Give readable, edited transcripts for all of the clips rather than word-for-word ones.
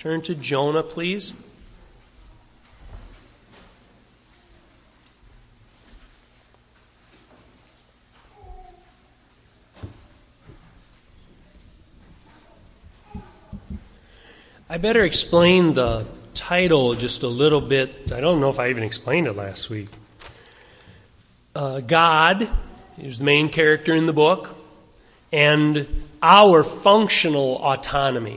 Turn to Jonah, please. I better explain the title just a little bit. I don't know if I even explained it last week. God is the main character in the book, and our functional autonomy.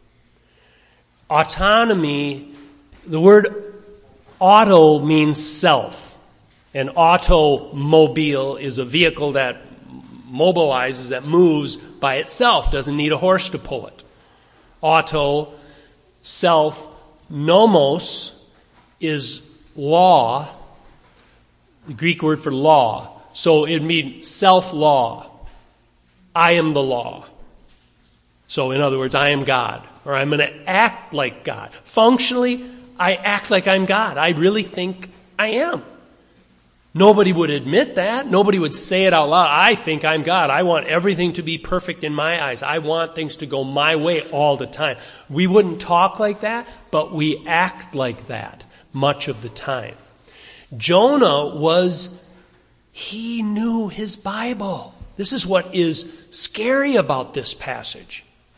Autonomy, the word auto means self, and automobile is a vehicle that mobilizes, that moves by itself, doesn't need a horse to pull it. Auto, self, nomos is law, the Greek word for law. So it means self-law. I am the law. So in other words, I am God, or I'm going to act like God. Functionally, I act like I'm God. I really think I am. Nobody would admit that. Nobody would say it out loud. I think I'm God. I want everything to be perfect in my eyes. I want things to go my way all the time. We wouldn't talk like that, but we act like that much of the time. Jonah he knew his Bible. This is what is scary about this passage.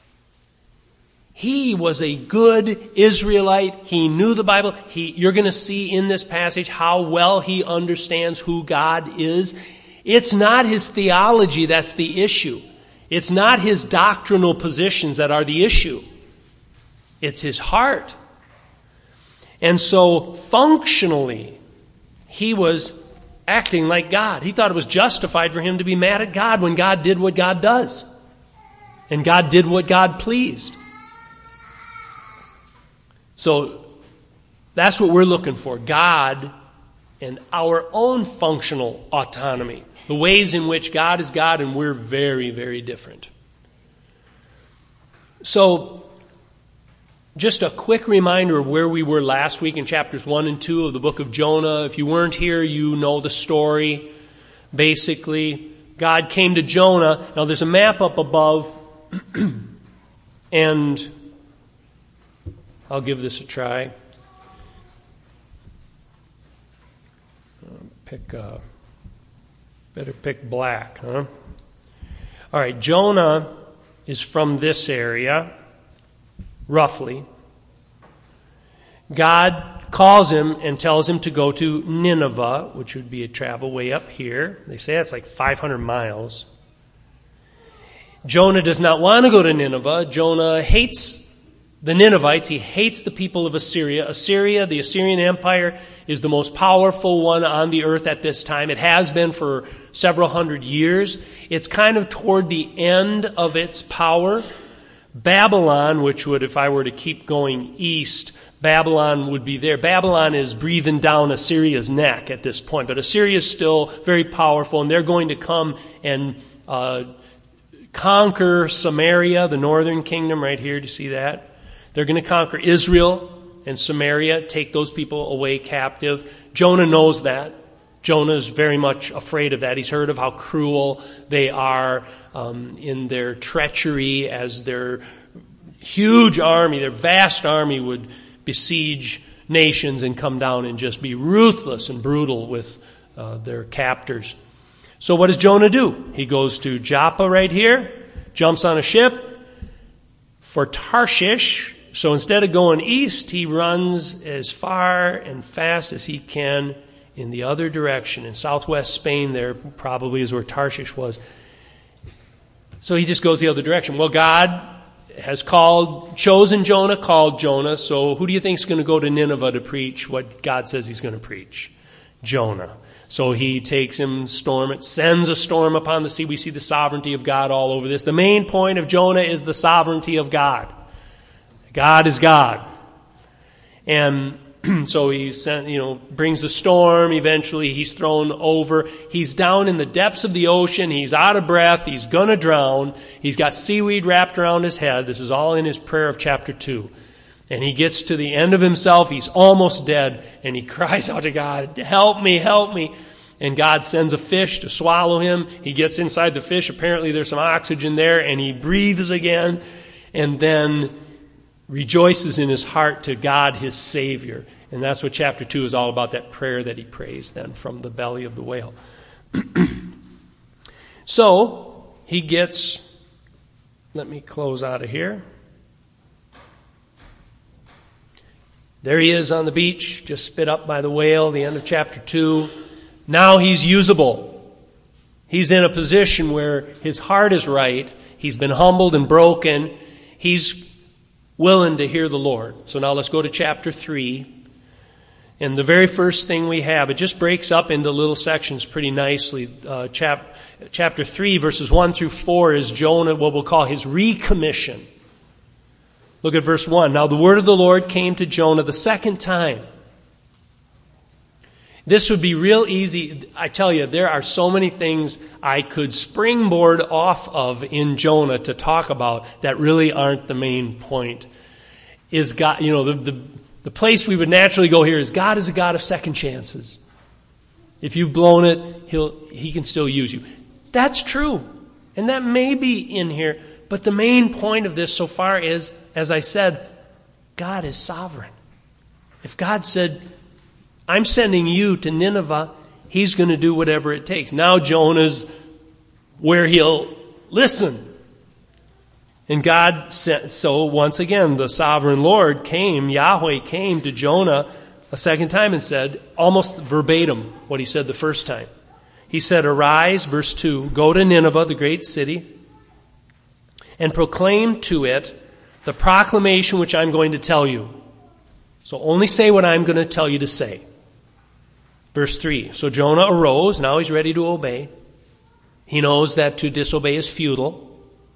He was a good Israelite. He knew the Bible. You're going to see in this passage how well he understands who God is. It's not his theology that's the issue. It's not his doctrinal positions that are the issue. It's his heart. And so functionally, he was acting like God. He thought it was justified for him to be mad at God when God did what God does. And God did what God pleased. So that's what we're looking for. God and our own functional autonomy. The ways in which God is God and we're very, very different. So just a quick reminder of where we were last week in chapters 1 and 2 of the book of Jonah. If you weren't here, you know the story. Basically, God came to Jonah. Now there's a map up above, and I'll give this a try. Better pick black, huh? All right, Jonah is from this area, roughly. God calls him and tells him to go to Nineveh, which would be a travel way up here. They say that's like 500 miles. Jonah does not want to go to Nineveh. Jonah hates the Ninevites. He hates the people of Assyria. Assyria, the Assyrian Empire, is the most powerful one on the earth at this time. It has been for several hundred years. It's kind of toward the end of its power. Babylon, which would, if I were to keep going east, Babylon would be there. Babylon is breathing down Assyria's neck at this point. But Assyria is still very powerful, and they're going to come and conquer Samaria, the northern kingdom right here. Do you see that? They're going to conquer Israel and Samaria, take those people away captive. Jonah knows that. Jonah is very much afraid of that. He's heard of how cruel they are in their treachery as their huge army, their vast army would besiege nations and come down and just be ruthless and brutal with their captors. So what does Jonah do? He goes to Joppa right here, jumps on a ship for Tarshish. So instead of going east, he runs as far and fast as he can in the other direction. In southwest Spain, there probably is where Tarshish was. So he just goes the other direction. Well, God has chosen Jonah, called Jonah. So who do you think is going to go to Nineveh to preach what God says he's going to preach? Jonah. So he takes him, sends a storm upon the sea. We see the sovereignty of God all over this. The main point of Jonah is the sovereignty of God. God is God. And so he brings the storm. Eventually he's thrown over. He's down in the depths of the ocean. He's out of breath. He's going to drown. He's got seaweed wrapped around his head. This is all in his prayer of chapter 2. And he gets to the end of himself. He's almost dead. And he cries out to God, help me, help me. And God sends a fish to swallow him. He gets inside the fish. Apparently there's some oxygen there. And he breathes again. And then rejoices in his heart to God, his Savior. And that's what chapter 2 is all about, that prayer that he prays then from the belly of the whale. So, he gets, let me close out of here. There he is on the beach, just spit up by the whale, the end of chapter 2. Now he's usable. He's in a position where his heart is right. He's been humbled and broken. He's willing to hear the Lord. So now let's go to chapter 3. And the very first thing we have, it just breaks up into little sections pretty nicely. Chapter 3, verses 1 through 4 is Jonah, what we'll call his recommission. Look at verse 1. Now the word of the Lord came to Jonah the second time. This would be real easy. I tell you, there are so many things I could springboard off of in Jonah to talk about that really aren't the main point. Is God, the place we would naturally go here is God is a God of second chances. If you've blown it, he can still use you. That's true. And that may be in here. But the main point of this so far is, as I said, God is sovereign. If God said, I'm sending you to Nineveh, he's going to do whatever it takes. Now Jonah's where he'll listen. And God sent, so once again, the sovereign Lord came, Yahweh came to Jonah a second time and said, almost verbatim, what he said the first time. He said, arise, verse 2, go to Nineveh, the great city, and proclaim to it the proclamation which I'm going to tell you. So only say what I'm going to tell you to say. Verse 3, so Jonah arose, now he's ready to obey. He knows that to disobey is futile.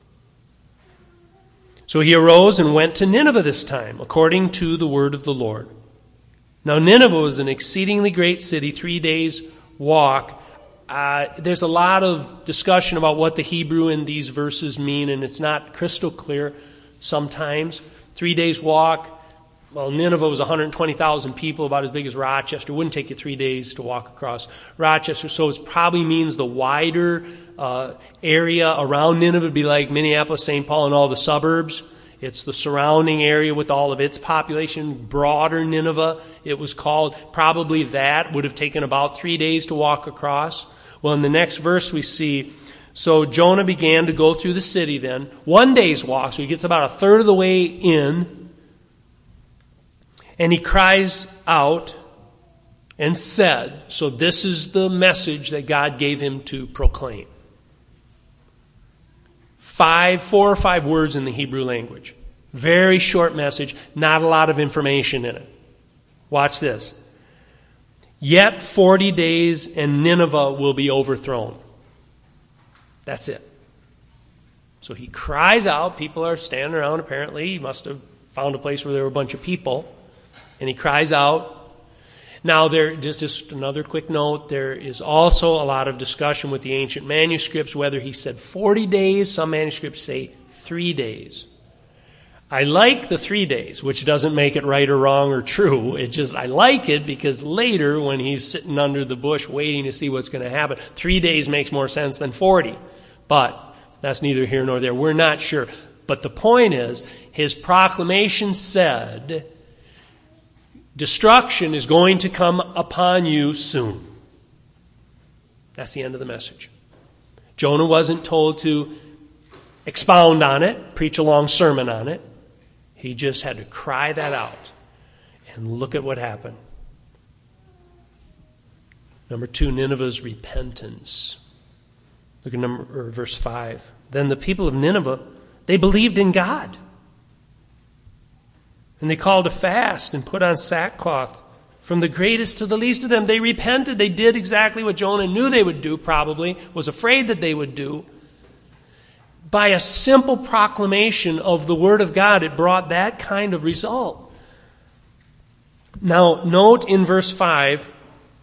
So he arose and went to Nineveh this time, according to the word of the Lord. Now Nineveh was an exceedingly great city, 3 days' walk. There's a lot of discussion about what the Hebrew in these verses mean, and it's not crystal clear sometimes. 3 days' walk. Well, Nineveh was 120,000 people, about as big as Rochester. It wouldn't take you 3 days to walk across Rochester, so it probably means the wider area around Nineveh would be like Minneapolis, St. Paul, and all the suburbs. It's the surrounding area with all of its population, broader Nineveh, it was called. Probably that would have taken about 3 days to walk across. Well, in the next verse we see, so Jonah began to go through the city then, 1 day's walk, so he gets about a third of the way in, and he cries out and said, so this is the message that God gave him to proclaim. 4 or 5 words in the Hebrew language. Very short message, not a lot of information in it. Watch this. Yet 40 days and Nineveh will be overthrown. That's it. So he cries out. People are standing around apparently. He must have found a place where there were a bunch of people. And he cries out. Now, just another quick note, there is also a lot of discussion with the ancient manuscripts, whether he said 40 days. Some manuscripts say 3 days. I like the 3 days, which doesn't make it right or wrong or true. I like it because later when he's sitting under the bush waiting to see what's going to happen, 3 days makes more sense than 40. But that's neither here nor there. We're not sure. But the point is, his proclamation said, destruction is going to come upon you soon. That's the end of the message. Jonah wasn't told to expound on it, preach a long sermon on it. He just had to cry that out. And look at what happened. Number 2, Nineveh's repentance. Look at verse 5. Then the people of Nineveh, they believed in God. And they called a fast and put on sackcloth. From the greatest to the least of them, they repented. They did exactly what Jonah knew they would do, probably, was afraid that they would do. By a simple proclamation of the Word of God, it brought that kind of result. Now, note in verse 5,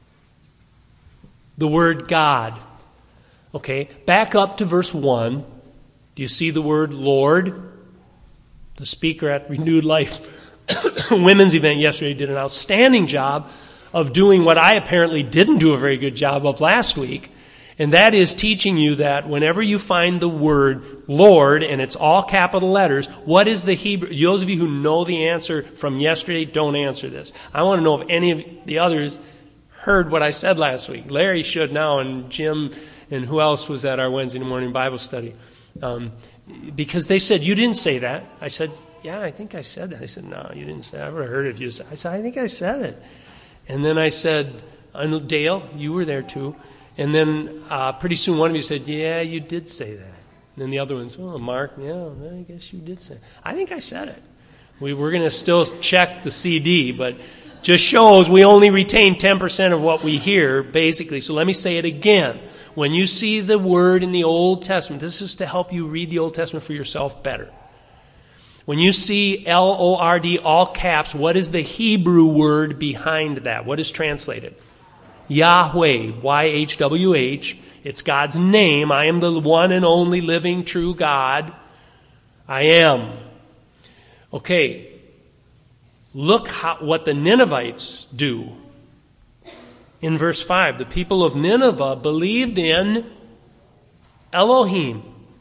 the word God. Okay, back up to verse 1. Do you see the word Lord? The speaker at Renewed Life women's event yesterday did an outstanding job of doing what I apparently didn't do a very good job of last week, And that is teaching you that whenever you find the word Lord, and it's all capital letters, what is the Hebrew? Those of you who know the answer from yesterday, don't answer this. I want to know if any of the others heard what I said last week. Larry should now, and Jim, and who else was at our Wednesday morning Bible study. Because they said, you didn't say that. I said, yeah, I think I said that. I said, no, you didn't say that. I would have heard it if you said it. I said, I think I said it. And then I said, Dale, you were there too. And then pretty soon one of you said, yeah, you did say that. And then the other one's, oh, Mark, yeah, I guess you did say it. I think I said it. We're going to still check the CD, but just shows we only retain 10% of what we hear, basically. So let me say it again. When you see the word in the Old Testament, this is to help you read the Old Testament for yourself better. When you see L-O-R-D, all caps, what is the Hebrew word behind that? What is translated? Yahweh, Y-H-W-H. It's God's name. I am the one and only living true God. I am. Okay. Look what the Ninevites do. In verse 5, the people of Nineveh believed in Elohim.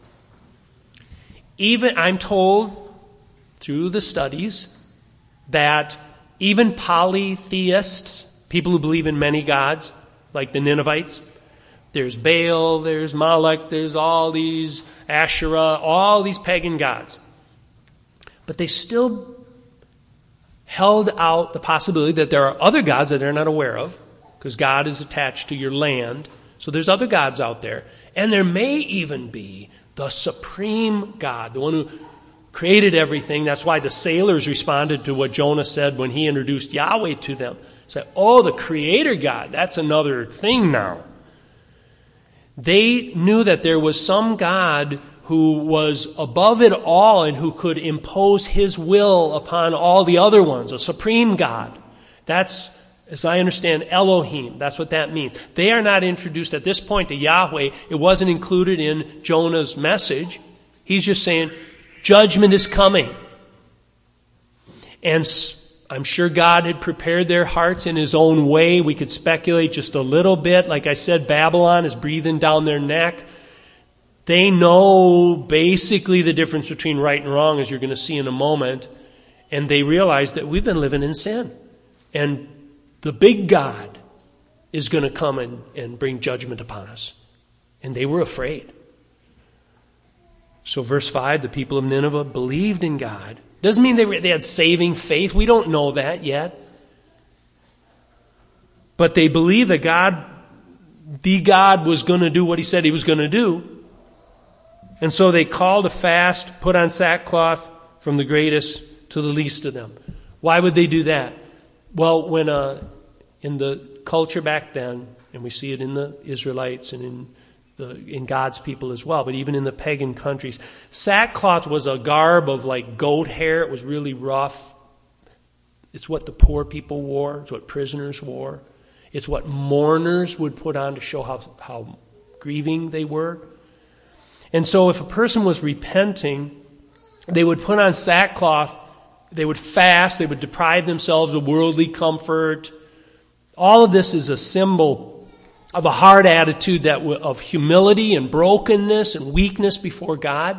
Even, I'm told through the studies, that even polytheists, people who believe in many gods, like the Ninevites, there's Baal, there's Molech, there's all these Asherah, all these pagan gods. But they still held out the possibility that there are other gods that they're not aware of, because God is attached to your land. So there's other gods out there. And there may even be the supreme God, the one who created everything. That's why the sailors responded to what Jonah said when he introduced Yahweh to them. Said, oh, the creator God, that's another thing now. They knew that there was some God who was above it all and who could impose his will upon all the other ones, a supreme God. That's, as I understand, Elohim. That's what that means. They are not introduced at this point to Yahweh. It wasn't included in Jonah's message. He's just saying, judgment is coming. And I'm sure God had prepared their hearts in his own way. We could speculate just a little bit. Like I said, Babylon is breathing down their neck. They know basically the difference between right and wrong, as you're going to see in a moment. And they realize that we've been living in sin. And the big God is going to come and bring judgment upon us. And they were afraid. So verse 5, the people of Nineveh believed in God. Doesn't mean they had saving faith. We don't know that yet. But they believed that the God was going to do what he said he was going to do. And so they called a fast, put on sackcloth from the greatest to the least of them. Why would they do that? Well, when in the culture back then, and we see it in the Israelites and in God's people as well, but even in the pagan countries, sackcloth was a garb of like goat hair. It was really rough. It's what the poor people wore. It's what prisoners wore. It's what mourners would put on to show how grieving they were. And so if a person was repenting, they would put on sackcloth, they would fast, they would deprive themselves of worldly comfort. All of this is a symbol of a hard attitude of humility and brokenness and weakness before God.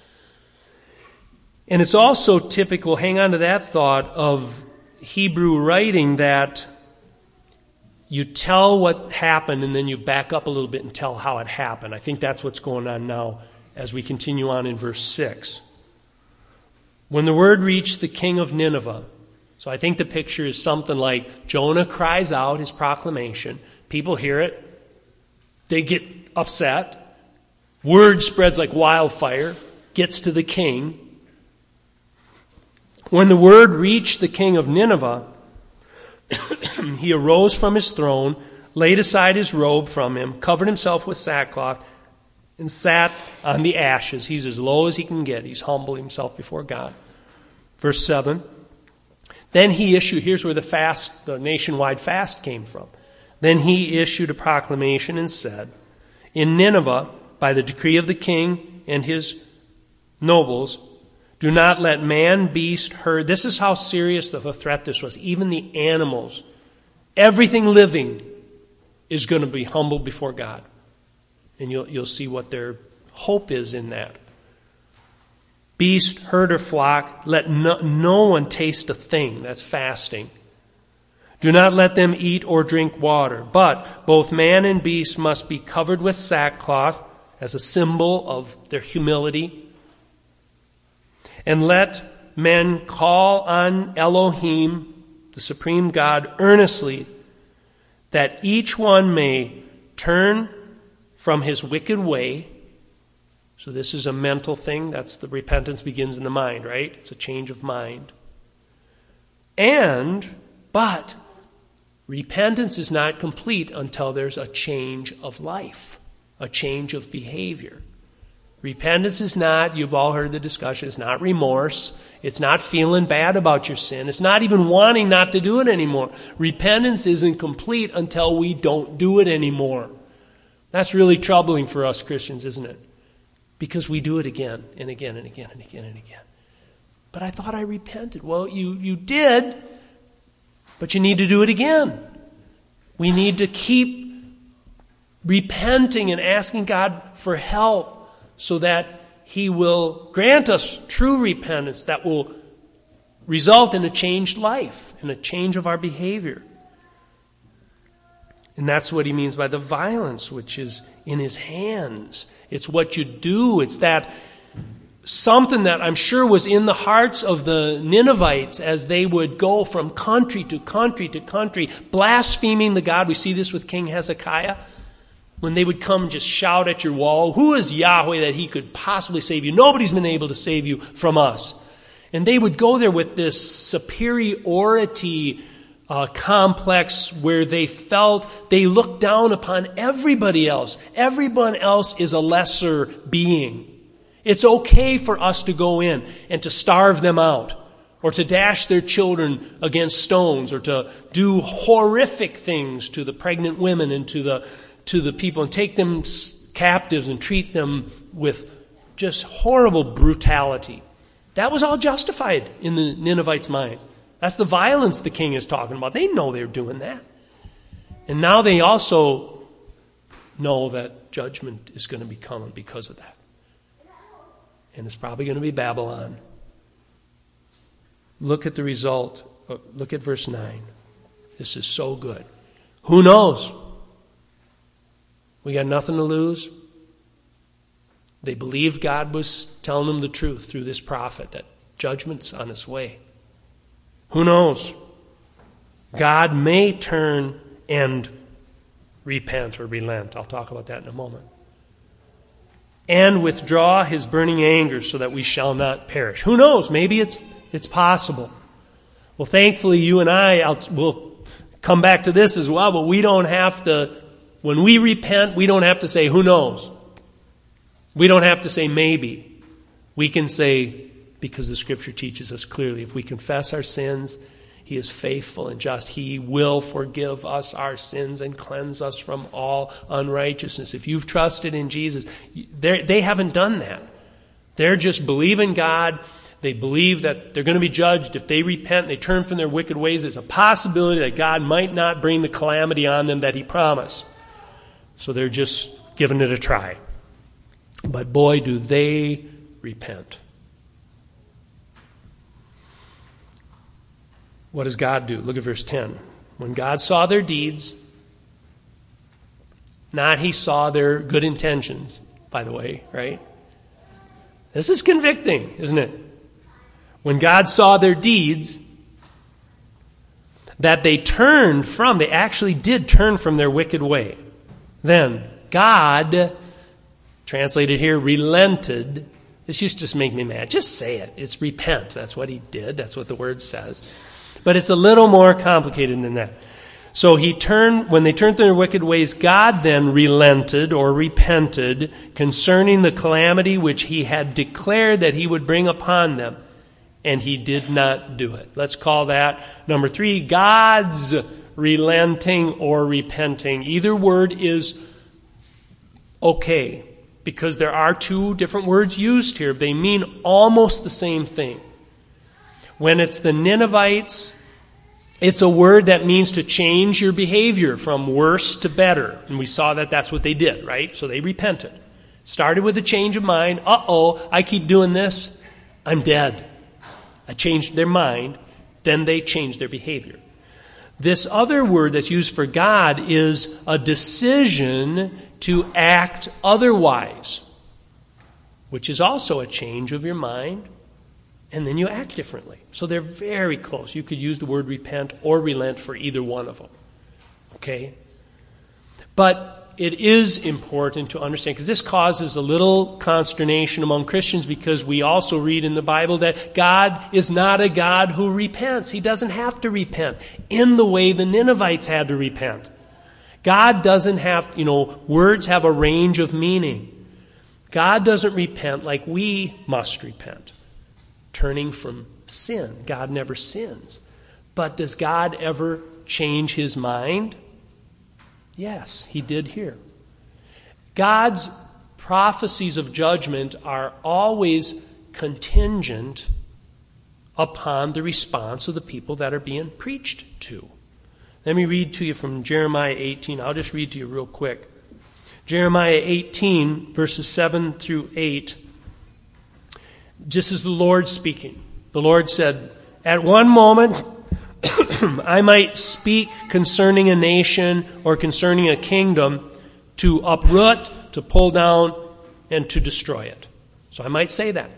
And it's also typical, hang on to that thought, of Hebrew writing that you tell what happened and then you back up a little bit and tell how it happened. I think that's what's going on now as we continue on in verse 6. When the word reached the king of Nineveh, so I think the picture is something like Jonah cries out his proclamation. People hear it. They get upset. Word spreads like wildfire. Gets to the king. When the word reached the king of Nineveh, he arose from his throne, laid aside his robe from him, covered himself with sackcloth, and sat on the ashes. He's as low as he can get. He's humbled himself before God. Verse 7. Then he issued, here's where the nationwide fast came from. Then he issued a proclamation and said, in Nineveh, by the decree of the king and his nobles, do not let man, beast, herd. This is how serious of a threat this was. Even the animals, everything living is going to be humbled before God. And you'll see what their hope is in that. Beast, herd, or flock, let no one taste a thing. That's fasting. Do not let them eat or drink water. But both man and beast must be covered with sackcloth as a symbol of their humility. And let men call on Elohim, the supreme God, earnestly, that each one may turn from his wicked way. So this is a mental thing. That's the repentance begins in the mind, right? It's a change of mind. But repentance is not complete until there's a change of life, a change of behavior. Repentance is not, you've all heard the discussion, it's not remorse. It's not feeling bad about your sin. It's not even wanting not to do it anymore. Repentance isn't complete until we don't do it anymore. That's really troubling for us Christians, isn't it? Because we do it again and again and again and again and again. But I thought I repented. Well, you did, but you need to do it again. We need to keep repenting and asking God for help so that He will grant us true repentance that will result in a changed life, in a change of our behavior. And that's what he means by the violence, which is in his hands. It's what you do. It's that something that I'm sure was in the hearts of the Ninevites as they would go from country to country to country, blaspheming the God. We see this with King Hezekiah. When they would come and just shout at your wall, who is Yahweh that he could possibly save you? Nobody's been able to save you from us. And they would go there with this superiority complex where they felt they looked down upon everybody else. Everyone else is a lesser being. It's okay for us to go in and to starve them out, or to dash their children against stones, or to do horrific things to the pregnant women and to the people, and take them captives and treat them with just horrible brutality. That was all justified in the Ninevites' minds. That's the violence the king is talking about. They know they're doing that. And now they also know that judgment is going to be coming because of that. And it's probably going to be Babylon. Look at the result. Look at verse 9. This is so good. Who knows? We got nothing to lose. They believed God was telling them the truth through this prophet, that judgment's on its way. Who knows? God may turn and repent or relent. I'll talk about that in a moment. And withdraw his burning anger so that we shall not perish. Who knows? Maybe it's possible. Well, thankfully, you and I will come back to this as well, but we don't have to, when we repent, we don't have to say, who knows? We don't have to say maybe. We can say, because the Scripture teaches us clearly, if we confess our sins, He is faithful and just. He will forgive us our sins and cleanse us from all unrighteousness. If you've trusted in Jesus, they haven't done that. They're just believing God. They believe that they're going to be judged. If they repent and they turn from their wicked ways, there's a possibility that God might not bring the calamity on them that He promised. So they're just giving it a try. But boy, do they repent. What does God do? Look at verse 10. When God saw their deeds, not He saw their good intentions, by the way, right? This is convicting, isn't it? When God saw their deeds, that they actually did turn from their wicked way. Then God, translated here, relented. This used to just make me mad. Just say it. It's repent. That's what He did. That's what the word says. But it's a little more complicated than that. So when they turned to their wicked ways, God then relented or repented concerning the calamity which He had declared that He would bring upon them. And He did not do it. Let's call that, number 3, God's relenting or repenting. Either word is okay, because there are two different words used here. They mean almost the same thing. When it's the Ninevites It's a word that means to change your behavior from worse to better. And we saw that that's what they did, right? So they repented. Started with a change of mind. I keep doing this. I'm dead. I changed their mind. Then they changed their behavior. This other word that's used for God is a decision to act otherwise, which is also a change of your mind, and then you act differently. So they're very close. You could use the word repent or relent for either one of them. Okay? But it is important to understand, because this causes a little consternation among Christians, because we also read in the Bible that God is not a God who repents. He doesn't have to repent in the way the Ninevites had to repent. God doesn't have, words have a range of meaning. God doesn't repent like we must repent, turning from sin. God never sins. But does God ever change his mind? Yes, he did here. God's prophecies of judgment are always contingent upon the response of the people that are being preached to. Let me read to you from Jeremiah 18. I'll just read to you real quick. Jeremiah 18, verses 7 through 8. This is the Lord speaking. The Lord said, "At one moment I might speak concerning a nation or concerning a kingdom to uproot, to pull down, and to destroy it." So I might say that.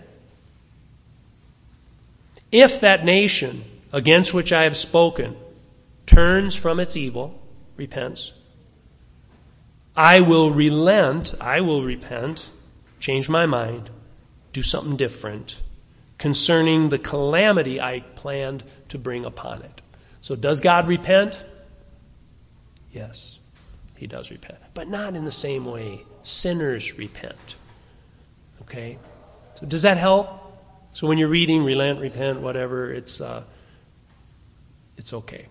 "If that nation against which I have spoken turns from its evil," repents, "I will relent, I will repent, change my mind, do something different concerning the calamity I planned to bring upon it." So does God repent? Yes, he does repent. But not in the same way sinners repent. Okay? So does that help? So when you're reading relent, repent, whatever, it's okay.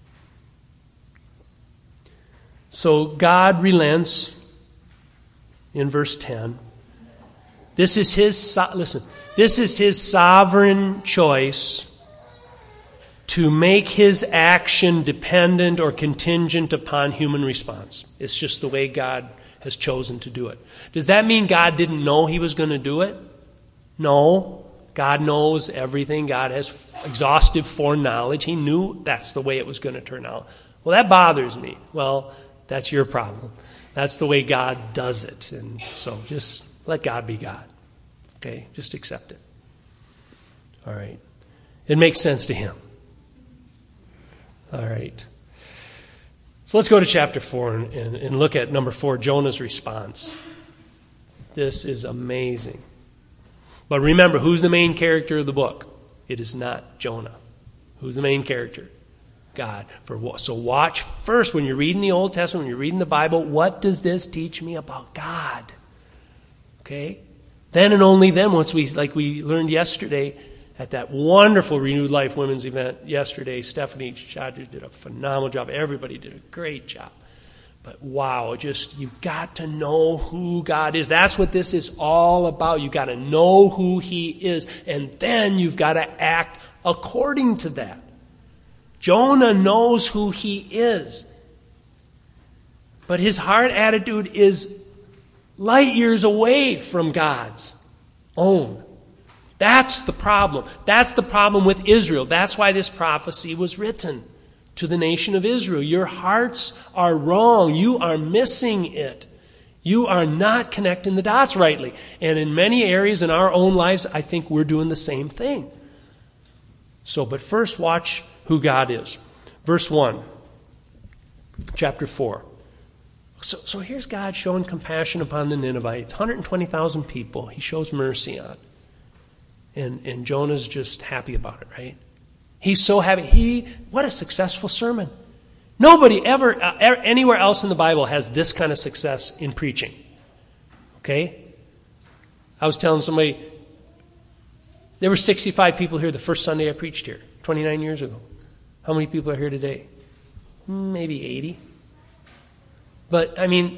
So God relents in verse 10. This is his sovereign choice to make his action dependent or contingent upon human response. It's just the way God has chosen to do it. Does that mean God didn't know he was going to do it? No. God knows everything. God has exhaustive foreknowledge. He knew that's the way it was going to turn out. Well, that bothers me. Well, that's your problem. That's the way God does it. And so just let God be God. Okay? Just accept it. All right. It makes sense to him. All right. So let's go to chapter 4 and look at number 4, Jonah's response. This is amazing. But remember, who's the main character of the book? It is not Jonah. Who's the main character? God. So watch first when you're reading the Old Testament, when you're reading the Bible, what does this teach me about God? Okay? Then and only then, once like we learned yesterday, at that wonderful Renewed Life Women's event yesterday, Stephanie Chadri did a phenomenal job. Everybody did a great job. But wow, you've got to know who God is. That's what this is all about. You've got to know who he is. And then you've got to act according to that. Jonah knows who he is. But his heart attitude is light years away from God's own. That's the problem. That's the problem with Israel. That's why this prophecy was written to the nation of Israel. Your hearts are wrong. You are missing it. You are not connecting the dots rightly. And in many areas in our own lives, I think we're doing the same thing. But first watch who God is. Verse 1, chapter 4. So here's God showing compassion upon the Ninevites. 120,000 people he shows mercy on. And Jonah's just happy about it, right? He's so happy. What a successful sermon. Nobody ever, anywhere else in the Bible has this kind of success in preaching. Okay? I was telling somebody, there were 65 people here the first Sunday I preached here, 29 years ago. How many people are here today? Maybe 80. But,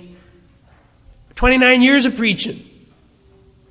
29 years of preaching.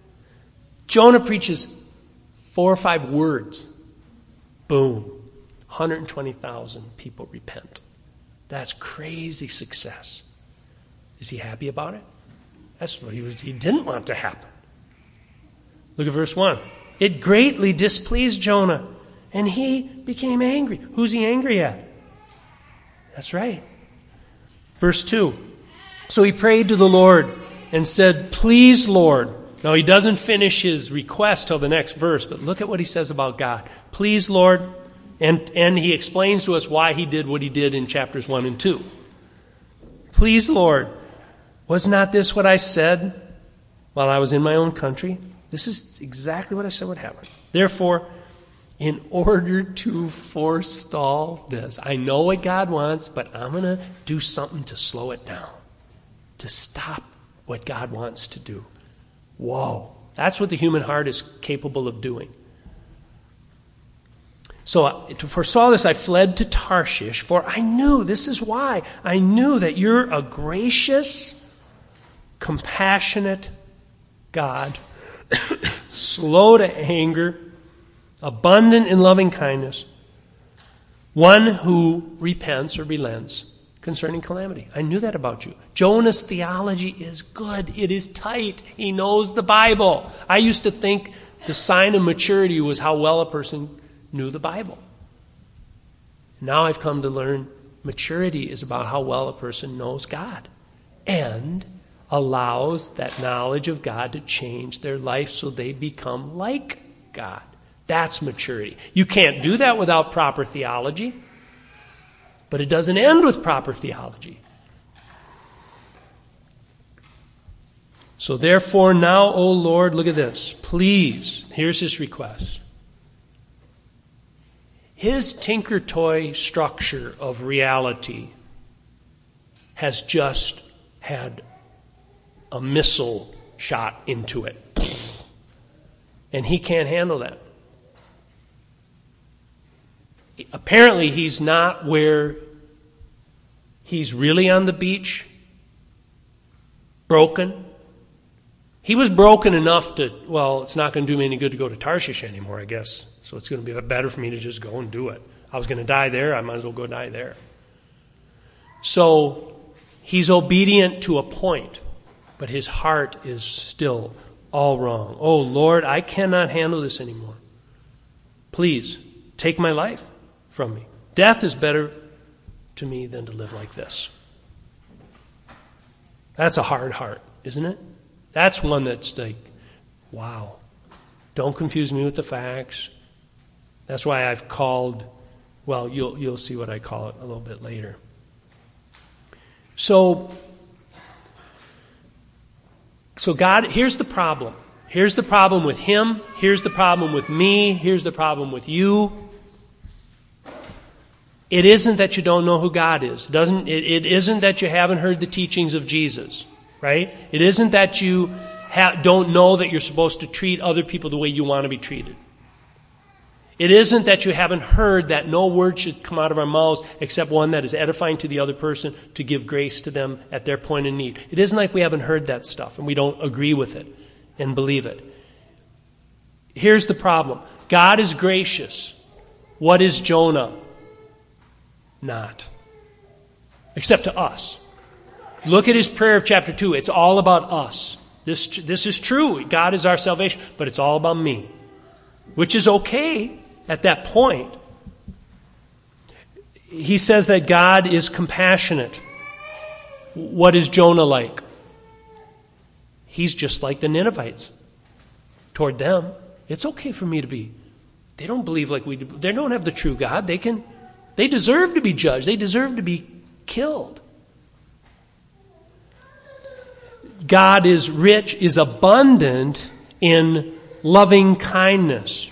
Jonah preaches 4 or 5 words. Boom. 120,000 people repent. That's crazy success. Is he happy about it? That's what he didn't want to happen. Look at verse 1. It greatly displeased Jonah, and he became angry. Who's he angry at? That's right. Verse 2. So he prayed to the Lord and said, "Please, Lord." Now he doesn't finish his request till the next verse, but look at what he says about God. "Please, Lord." And he explains to us why he did what he did in chapters 1 and 2. "Please, Lord, was not this what I said while I was in my own country?" This is exactly what I said would happen. "Therefore, in order to forestall this, I know what God wants, but I'm going to do something to slow it down, to stop what God wants to do." Whoa. That's what the human heart is capable of doing. "So to forestall this, I fled to Tarshish, for I knew," this is why, "I knew that you're a gracious, compassionate God, slow to anger, abundant in loving kindness, one who repents or relents concerning calamity." I knew that about you. Jonah's theology is good. It is tight. He knows the Bible. I used to think the sign of maturity was how well a person knew the Bible. Now I've come to learn maturity is about how well a person knows God and allows that knowledge of God to change their life so they become like God. That's maturity. You can't do that without proper theology, but it doesn't end with proper theology. "So therefore now, O Lord," look at this, "please," here's his request. His tinker-toy structure of reality has just had a missile shot into it. And he can't handle that. Apparently, he's not where he's really on the beach, broken. He was broken enough to, well, it's not going to do me any good to go to Tarshish anymore, I guess. So it's going to be better for me to just go and do it. I was going to die there, I might as well go die there. So he's obedient to a point, but his heart is still all wrong. "Oh, Lord, I cannot handle this anymore. Please, take my life from me. Death is better to me than to live like this." That's a hard heart, isn't it? That's one that's like, wow, don't confuse me with the facts. That's why I've called, well, you'll see what I call it a little bit later. So God, here's the problem. Here's the problem with him. Here's the problem with me. Here's the problem with you. It isn't that you don't know who God is. It isn't that you haven't heard the teachings of Jesus, right? It isn't that you don't know that you're supposed to treat other people the way you want to be treated. It isn't that you haven't heard that no word should come out of our mouths except one that is edifying to the other person to give grace to them at their point of need. It isn't like we haven't heard that stuff and we don't agree with it and believe it. Here's the problem. God is gracious. What is Jonah? Not. Except to us. Look at his prayer of chapter 2. It's all about us. This is true. God is our salvation, but it's all about me. Which is okay at that point. He says that God is compassionate. What is Jonah like? He's just like the Ninevites. Toward them, it's okay for me to be. They don't believe like we do. They don't have the true God. They deserve to be judged. They deserve to be killed. God is rich, is abundant in loving kindness.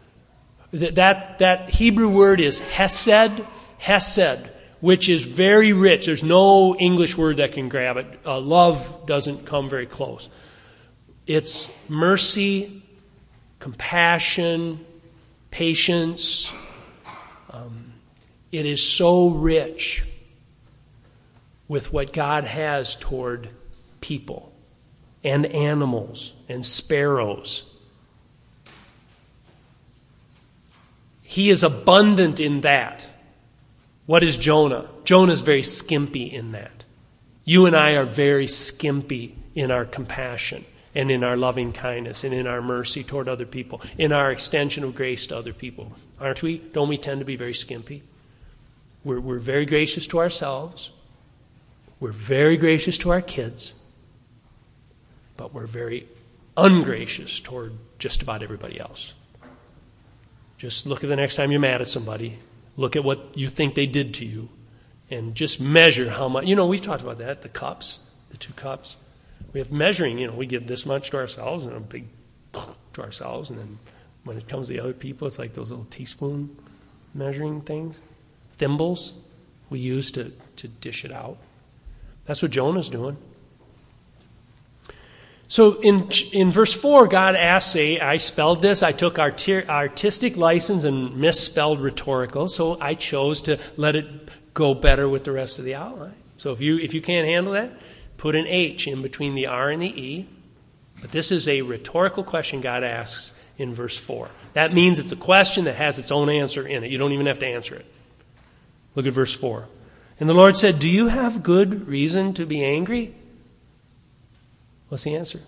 That Hebrew word is hesed, which is very rich. There's no English word that can grab it. Love doesn't come very close. It's mercy, compassion, patience. It is so rich with what God has toward people and animals and sparrows. He is abundant in that. What is Jonah? Jonah is very skimpy in that. You and I are very skimpy in our compassion and in our loving kindness and in our mercy toward other people, in our extension of grace to other people. Aren't we? Don't we tend to be very skimpy? We're very gracious to ourselves. We're very gracious to our kids. But we're very ungracious toward just about everybody else. Just look at the next time you're mad at somebody. Look at what you think they did to you. And just measure how much. We've talked about that, the cups, the 2 cups. We have measuring, we give this much to ourselves and a big to ourselves. And then when it comes to the other people, it's like those little teaspoon measuring things. Thimbles we use to dish it out. That's what Jonah's doing. So in verse 4, God asks, I spelled this. I took artistic license and misspelled rhetorical, so I chose to let it go better with the rest of the outline. So if you can't handle that, put an H in between the R and the E. But this is a rhetorical question God asks in verse 4. That means it's a question that has its own answer in it. You don't even have to answer it. Look at verse 4. And the Lord said, do you have good reason to be angry? What's the answer?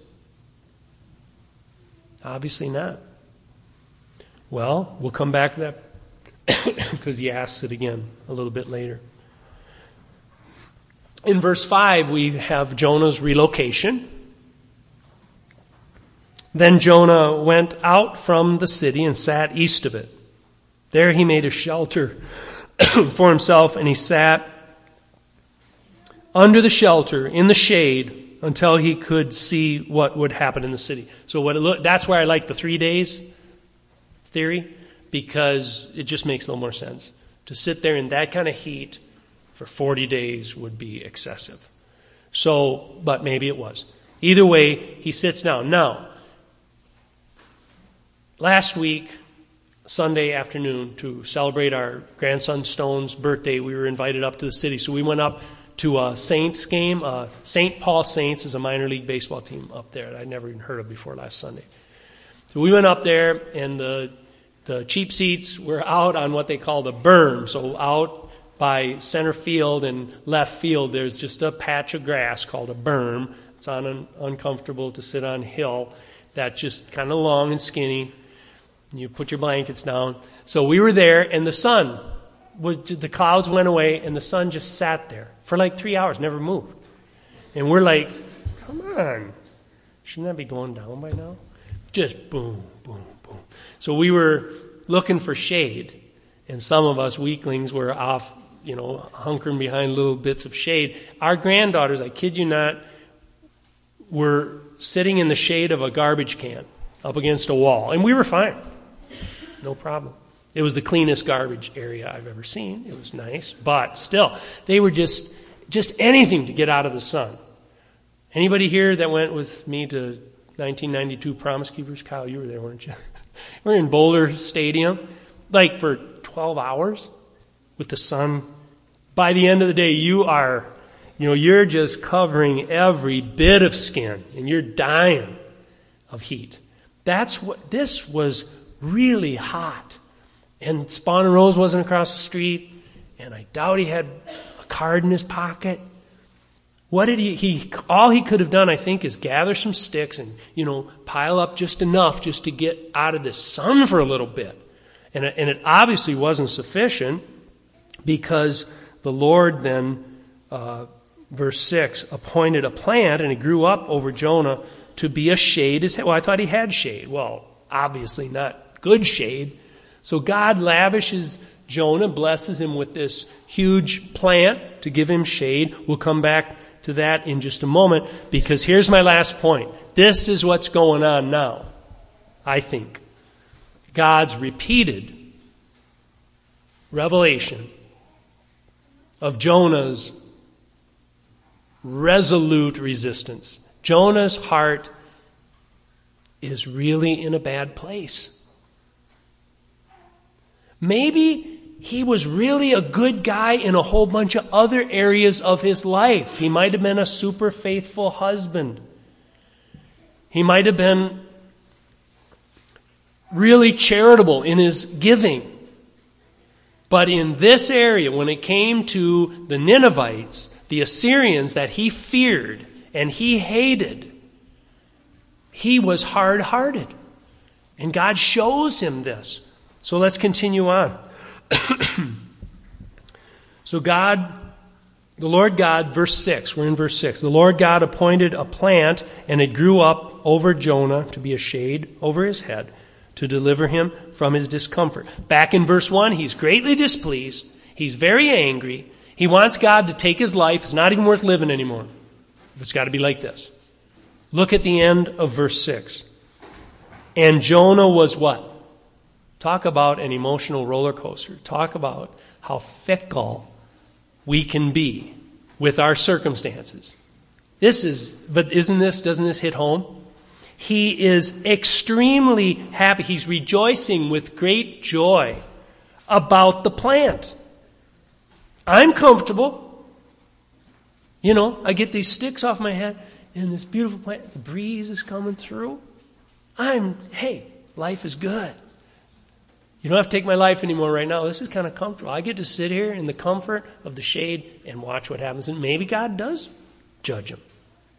Obviously not. Well, we'll come back to that because he asks it again a little bit later. In verse 5, we have Jonah's relocation. Then Jonah went out from the city and sat east of it. There he made a shelter for himself, and he sat under the shelter in the shade until he could see what would happen in the city. So that's why I like the 3 days theory, because it just makes a little more sense. To sit there in that kind of heat for 40 days would be excessive. So, but maybe it was. Either way, he sits down. Now, last week, Sunday afternoon, to celebrate our grandson Stone's birthday, we were invited up to the city. So we went up to a Saints game. St. Paul Saints is a minor league baseball team up there that I'd never even heard of before last Sunday. So we went up there, and the cheap seats were out on what they call the berm. So out by center field and left field, there's just a patch of grass called a berm. It's on an uncomfortable to sit on hill that's just kind of long and skinny. You put your blankets down. So we were there, and the clouds went away, and the sun just sat there for like 3 hours, never moved. And we're like, come on, shouldn't that be going down by now? Just boom, boom, boom. So we were looking for shade, and some of us weaklings were off, hunkering behind little bits of shade. Our granddaughters, I kid you not, were sitting in the shade of a garbage can up against a wall, and we were fine. No problem. It was the cleanest garbage area I've ever seen. It was nice, but still, they were just anything to get out of the sun. Anybody here that went with me to 1992 Promise Keepers? Kyle, you were there, weren't you? We're in Boulder Stadium, like for 12 hours with the sun. By the end of the day, you're just covering every bit of skin, and you're dying of heat. This was really hot. And Spawn and Rose wasn't across the street, and I doubt he had a card in his pocket. What did all he could have done, I think, is gather some sticks and, pile up just enough just to get out of the sun for a little bit. And it obviously wasn't sufficient, because the Lord then, verse 6, appointed a plant, and it grew up over Jonah to be a shade. Well, I thought he had shade. Well, obviously not good shade. So God lavishes Jonah, blesses him with this huge plant to give him shade. We'll come back to that in just a moment, because here's my last point. This is what's going on now, I think. God's repeated revelation of Jonah's resolute resistance. Jonah's heart is really in a bad place. Maybe he was really a good guy in a whole bunch of other areas of his life. He might have been a super faithful husband. He might have been really charitable in his giving. But in this area, when it came to the Ninevites, the Assyrians that he feared and he hated, he was hard-hearted. And God shows him this. So let's continue on. So God, the Lord God, verse 6, we're in verse 6. The Lord God appointed a plant, and it grew up over Jonah to be a shade over his head, to deliver him from his discomfort. Back in verse 1, he's greatly displeased. He's very angry. He wants God to take his life. It's not even worth living anymore. It's got to be like this. Look at the end of verse 6. And Jonah was what? Talk about an emotional roller coaster. Talk about how fickle we can be with our circumstances. Doesn't this hit home? He is extremely happy. He's rejoicing with great joy about the plant. I'm comfortable. You know, I get these sticks off my head and this beautiful plant, the breeze is coming through. Hey, life is good. You don't have to take my life anymore right now. This is kind of comfortable. I get to sit here in the comfort of the shade and watch what happens. And maybe God does judge him.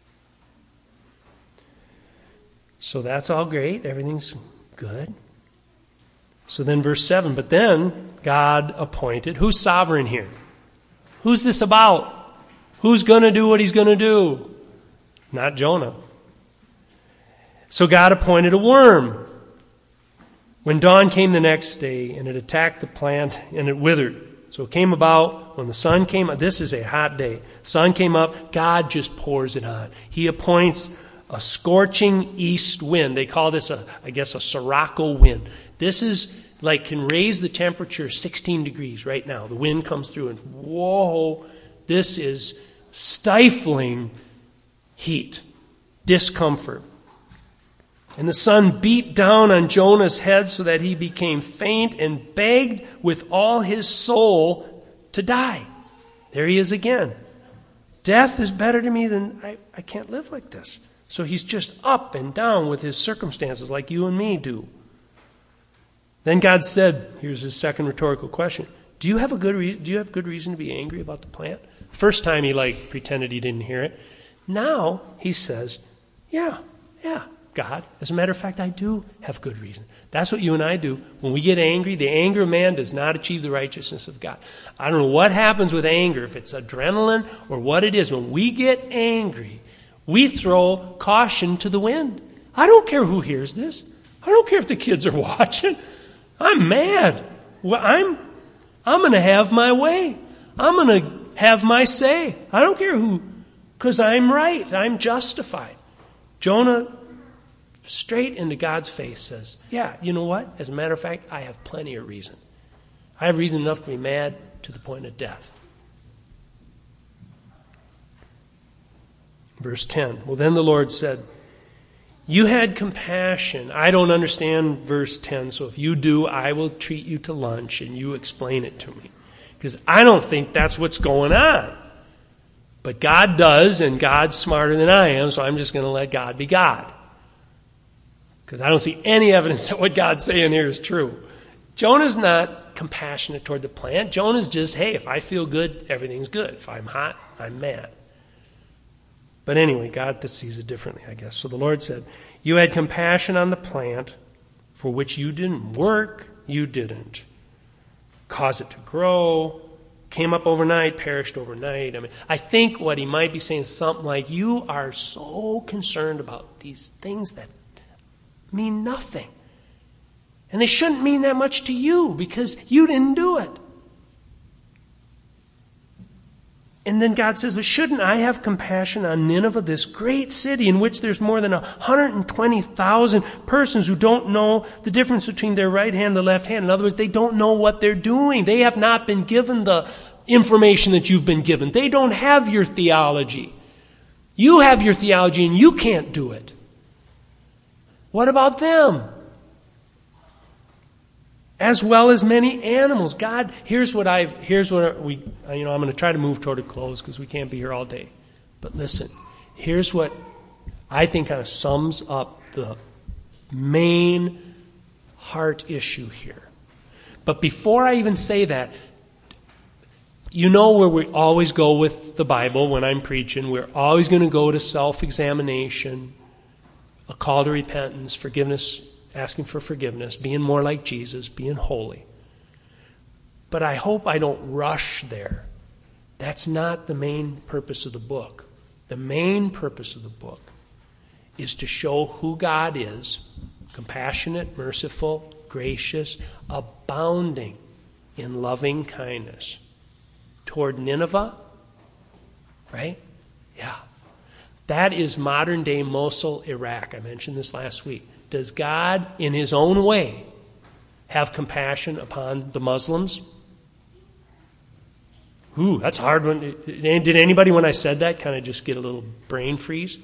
So that's all great. Everything's good. So then verse 7, but then God appointed. Who's sovereign here? Who's this about? Who's going to do what he's going to do? Not Jonah. So God appointed a worm. When dawn came the next day, and it attacked the plant, and it withered. So it came about, when the sun came up, this is a hot day. Sun came up, God just pours it on. He appoints a scorching east wind. They call this, a Sirocco wind. This is like can raise the temperature 16 degrees right now. The wind comes through, and whoa, this is stifling heat, discomfort. And the sun beat down on Jonah's head so that he became faint and begged with all his soul to die. There he is again. Death is better to me than I can't live like this. So he's just up and down with his circumstances like you and me do. Then God said, here's his second rhetorical question. Do you have good reason to be angry about the plant? First time he pretended he didn't hear it. Now he says, yeah, God. As a matter of fact, I do have good reason. That's what you and I do. When we get angry, the anger of man does not achieve the righteousness of God. I don't know what happens with anger, if it's adrenaline or what it is. When we get angry, we throw caution to the wind. I don't care who hears this. I don't care if the kids are watching. I'm mad. Well, I'm going to have my way. I'm going to have my say. I don't care who, because I'm right. I'm justified. Jonah, straight into God's face, says, yeah, you know what? As a matter of fact, I have plenty of reason. I have reason enough to be mad to the point of death. Verse 10, well, then the Lord said, you had compassion. I don't understand verse 10, so if you do, I will treat you to lunch and you explain it to me. Because I don't think that's what's going on. But God does, and God's smarter than I am, so I'm just going to let God be God. Because I don't see any evidence that what God's saying here is true. Jonah's not compassionate toward the plant. Jonah's just, hey, if I feel good, everything's good. If I'm hot, I'm mad. But anyway, God sees it differently, I guess. So the Lord said, you had compassion on the plant for which you didn't work, you didn't cause it to grow, came up overnight, perished overnight. I think what he might be saying is something like, you are so concerned about these things that mean nothing. And they shouldn't mean that much to you because you didn't do it. And then God says, but shouldn't I have compassion on Nineveh, this great city in which there's more than 120,000 persons who don't know the difference between their right hand and the left hand? In other words, they don't know what they're doing. They have not been given the information that you've been given. They don't have your theology. You have your theology and you can't do it. What about them? As well as many animals. God, I'm going to try to move toward a close because we can't be here all day. But listen, here's what I think kind of sums up the main heart issue here. But before I even say that, you know where we always go with the Bible when I'm preaching. We're always going to go to self-examination, a call to repentance, forgiveness, asking for forgiveness, being more like Jesus, being holy. But I hope I don't rush there. That's not the main purpose of the book. The main purpose of the book is to show who God is, compassionate, merciful, gracious, abounding in loving kindness. Toward Nineveh, right? Yeah. That is modern-day Mosul, Iraq. I mentioned this last week. Does God, in his own way, have compassion upon the Muslims? Ooh, that's hard. Did anybody, when I said that, kind of just get a little brain freeze?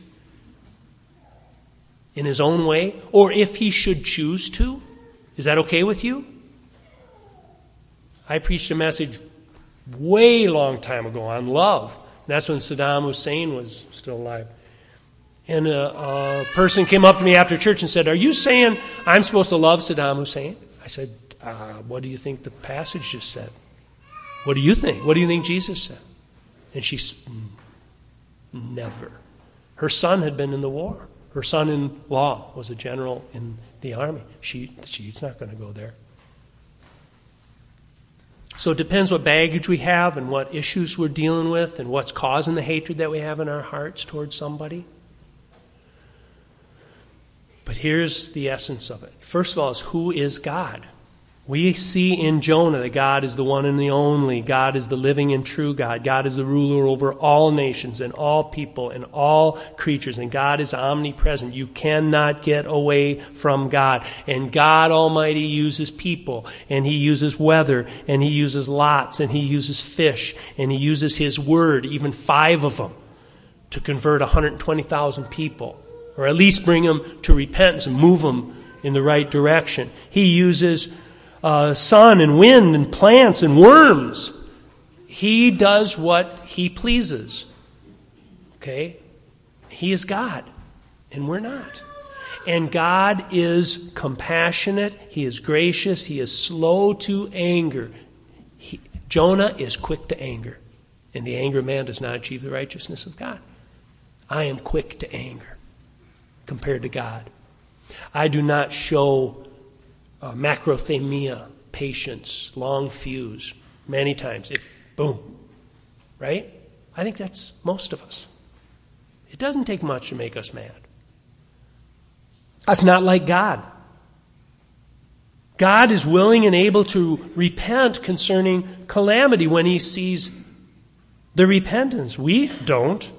In his own way? Or if he should choose to? Is that okay with you? I preached a message way long time ago on love. And that's when Saddam Hussein was still alive. And a person came up to me after church and said, "Are you saying I'm supposed to love Saddam Hussein?" I said, "What do you think the passage just said? What do you think? What do you think Jesus said?" And she said, "Never." Her son had been in the war. Her son-in-law was a general in the army. She's not going to go there. So it depends what baggage we have and what issues we're dealing with and what's causing the hatred that we have in our hearts towards somebody. But here's the essence of it. First of all is, who is God? We see in Jonah that God is the one and the only. God is the living and true God. God is the ruler over all nations and all people and all creatures. And God is omnipresent. You cannot get away from God. And God Almighty uses people. And he uses weather. And he uses lots. And he uses fish. And he uses his word, even 5 of them, to convert 120,000 people. Or at least bring them to repentance and move them in the right direction. He uses sun and wind and plants and worms. He does what he pleases. Okay? He is God, and we're not. And God is compassionate. He is gracious. He is slow to anger. Jonah is quick to anger. And the anger of man does not achieve the righteousness of God. I am quick to anger compared to God. I do not show macrothemia, patience, long fuse, many times. Boom. Right? I think that's most of us. It doesn't take much to make us mad. That's not like God. God is willing and able to repent concerning calamity when he sees the repentance. We don't.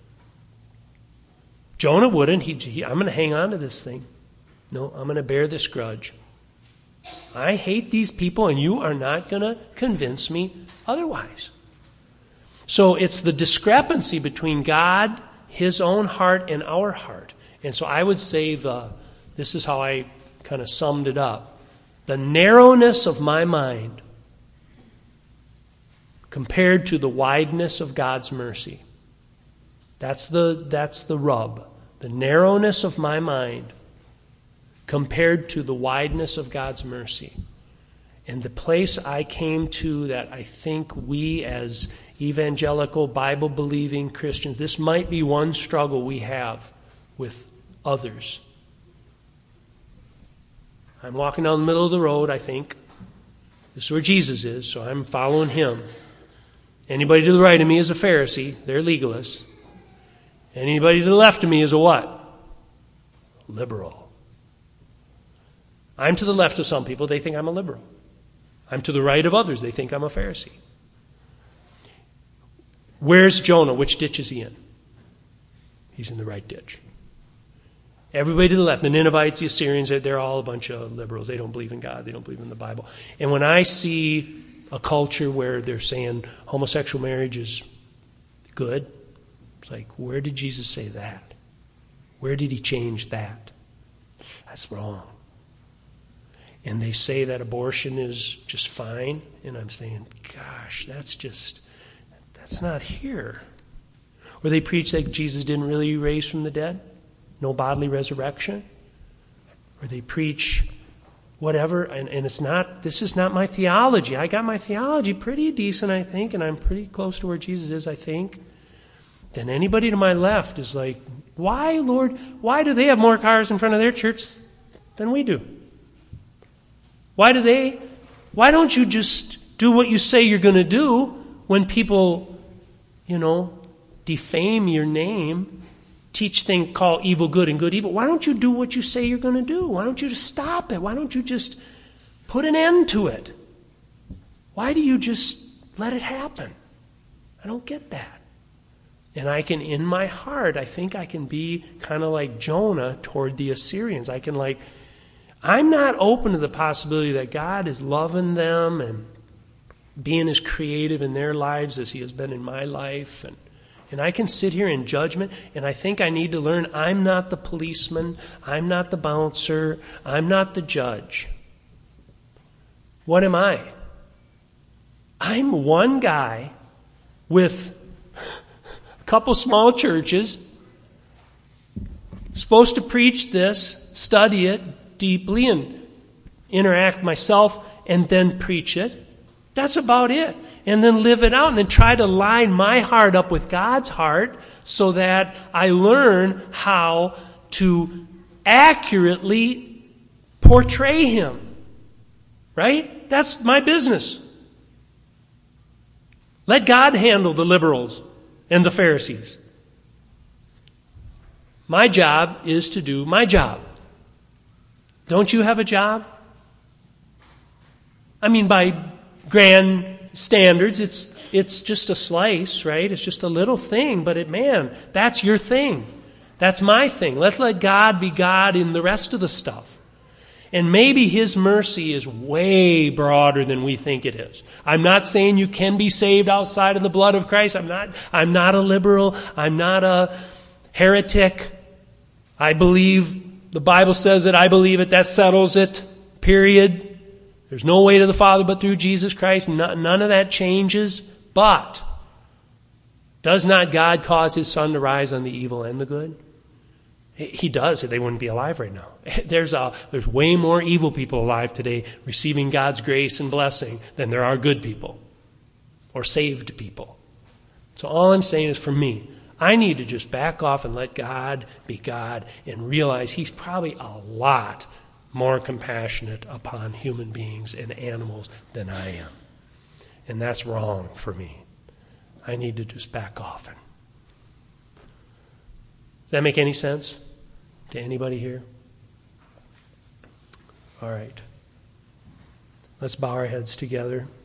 Jonah wouldn't. I'm going to hang on to this thing. No, I'm going to bear this grudge. I hate these people, and you are not going to convince me otherwise. So it's the discrepancy between God, his own heart, and our heart. And so I would say this is how I kind of summed it up. The narrowness of my mind compared to the wideness of God's mercy. That's the rub. The narrowness of my mind compared to the wideness of God's mercy. And the place I came to that I think we as evangelical, Bible-believing Christians, this might be one struggle we have with others. I'm walking down the middle of the road, I think. This is where Jesus is, so I'm following him. Anybody to the right of me is a Pharisee. They're legalists. Anybody to the left of me is a what? Liberal. I'm to the left of some people, they think I'm a liberal. I'm to the right of others, they think I'm a Pharisee. Where's Jonah? Which ditch is he in? He's in the right ditch. Everybody to the left, the Ninevites, the Assyrians, they're all a bunch of liberals. They don't believe in God, they don't believe in the Bible. And when I see a culture where they're saying homosexual marriage is good, it's like, where did Jesus say that? Where did he change that? That's wrong. And they say that abortion is just fine. And I'm saying, gosh, that's not here. Or they preach that Jesus didn't really raise from the dead. No bodily resurrection. Or they preach whatever, and this is not my theology. I got my theology pretty decent, I think, and I'm pretty close to where Jesus is, I think. Then anybody to my left is like, why, Lord, why do they have more cars in front of their church than we do? Why don't you just do what you say you're going to do when people, defame your name, teach things, call evil good and good evil? Why don't you do what you say you're going to do? Why don't you just stop it? Why don't you just put an end to it? Why do you just let it happen? I don't get that. And I can, in my heart, I think I can be kind of like Jonah toward the Assyrians. I'm not open to the possibility that God is loving them and being as creative in their lives as he has been in my life. And I can sit here in judgment, and I think I need to learn I'm not the policeman, I'm not the bouncer, I'm not the judge. What am I? I'm one guy with a couple small churches, supposed to preach this, study it deeply, and interact myself, and then preach it. That's about it. And then live it out, and then try to line my heart up with God's heart so that I learn how to accurately portray him. Right? That's my business. Let God handle the liberals and the Pharisees. My job is to do my job. Don't you have a job? I mean, by grand standards, it's just a slice, right? It's just a little thing, but that's your thing. That's my thing. Let's let God be God in the rest of the stuff. And maybe his mercy is way broader than we think it is. I'm not saying you can be saved outside of the blood of Christ. I'm not a liberal. I'm not a heretic. I believe the Bible says it. I believe it. That settles it. Period. There's no way to the Father but through Jesus Christ. None of that changes. But does not God cause his sun to rise on the evil and the good? He does, or they wouldn't be alive right now. There's way more evil people alive today receiving God's grace and blessing than there are good people or saved people. So all I'm saying is, for me, I need to just back off and let God be God and realize he's probably a lot more compassionate upon human beings and animals than I am. And that's wrong for me. I need to just back off. Does that make any sense to anybody here? All right. Let's bow our heads together.